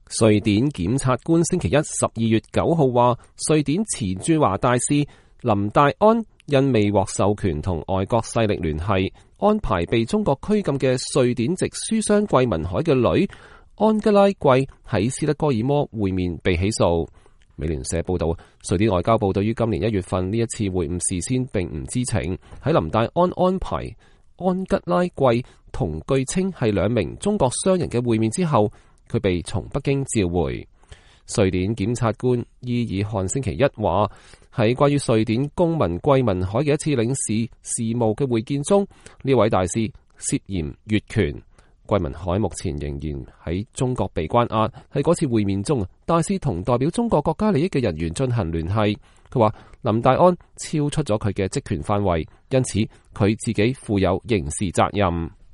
瑞典檢察官星期一12月9號話，瑞典前駐華大使林大安因未獲授權同外國勢力聯繫，安排被中國拘禁嘅瑞典籍書商桂民海嘅女安吉拉桂喺斯德哥爾摩會面被起訴。美聯社報道，瑞典外交部對於今年1月份呢一次會晤事先並唔知情。喺林大安安排安吉拉桂同據稱係2名中國商人嘅會面之後，佢被從北京召回。瑞典檢察官伊爾漢星期一話，喺關於瑞典公民桂民海嘅一次領事事務嘅會見中，呢位大使涉嫌越權。桂民海目前仍然喺中國被關押。喺嗰次會面中，大使同代表中國國家利益嘅人員進行聯繫。佢話林大安超出咗佢嘅職權範圍，因此佢自己負有刑事責任。